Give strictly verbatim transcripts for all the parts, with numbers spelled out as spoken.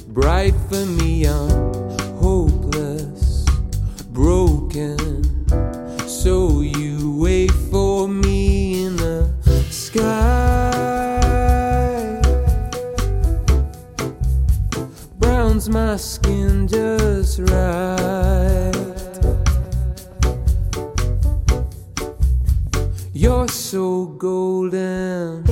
bright for me. I'm hopeless, broken. So you wait for me in the sky. Brown's my skin just right. You're so golden.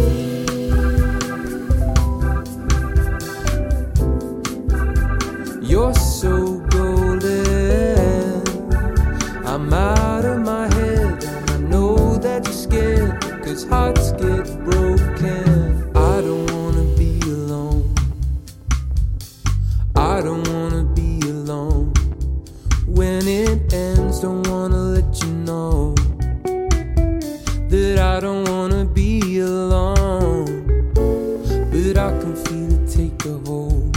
You're so golden. I'm out of my head and I know that you're scared, 'cause hearts get broken. I don't wanna be alone. I don't wanna be alone. When it ends, don't wanna let you know that I don't wanna be alone. But I can feel it take a hold.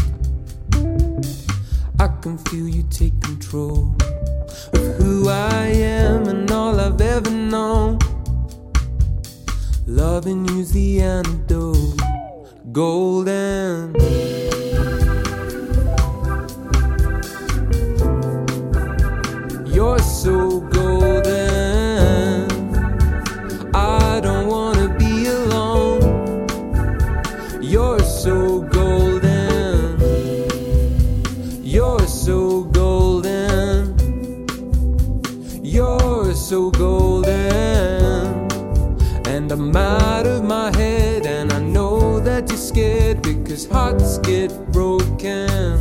I can feel you take control of who I am and all I've ever known. Loving you's the antidote. Golden. You're so golden. I don't wanna be alone. You're so golden. You're so golden. You're so golden. And I'm out of my head and I know that you're scared, because hearts get broken.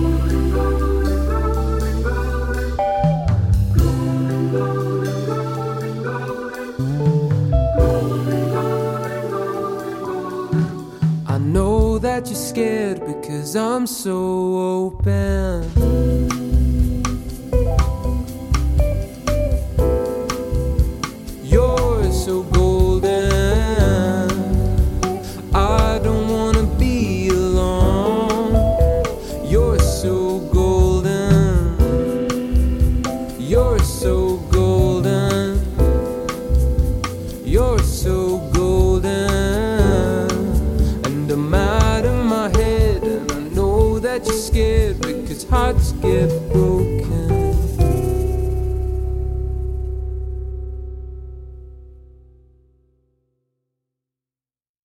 I know that you're scared because I'm so open. You're so golden. I don't wanna be alone. You're so golden. You're so golden. You're so golden. And I'm out of my head and I know that you're scared, because hearts get broken.